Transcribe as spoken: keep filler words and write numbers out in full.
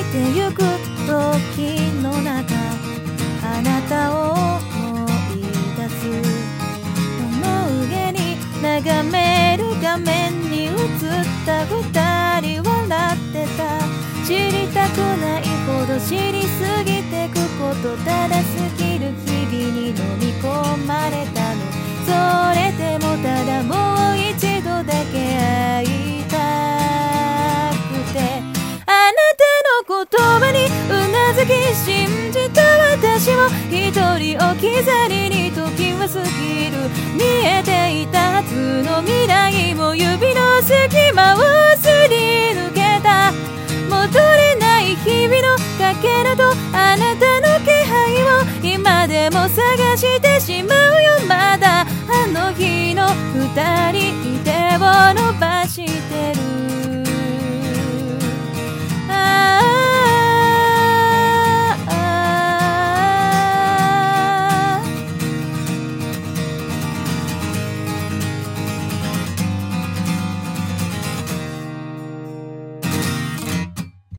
てゆく時の中、あなたを思い出す。この上に眺める画面に映った二人笑ってた。知りたくないほど知りすぎてくこと、ただ過ぎる日々に飲み込まれたの。それでもただもう一度だけ会いたくて、あなたの言葉にうなずき信じた私も一人置き去りに時は過ぎる。見えていたはずの未来も指の隙間をすり抜けた。戻れない日々のかけらとあなたの気配を今でも探してしまう。